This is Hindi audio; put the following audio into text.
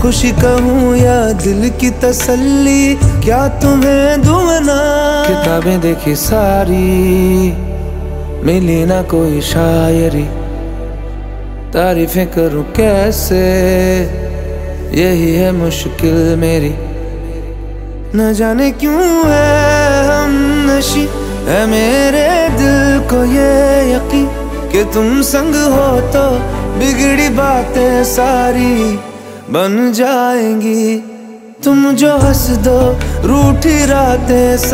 खुशी कहूँ या दिल की तसल्ली, क्या तुम्हें दूँ ना। किताबें देखी सारी, मिली ना कोई शायरी, तारीफें करूँ कैसे, यही है मुश्किल मेरी। न जाने क्यों है हम नशी, है मेरे दिल को ये यकीन कि तुम संग हो तो बिगड़ी बातें सारी बन जाएंगी। तुम जो हंस दो रूठी रातें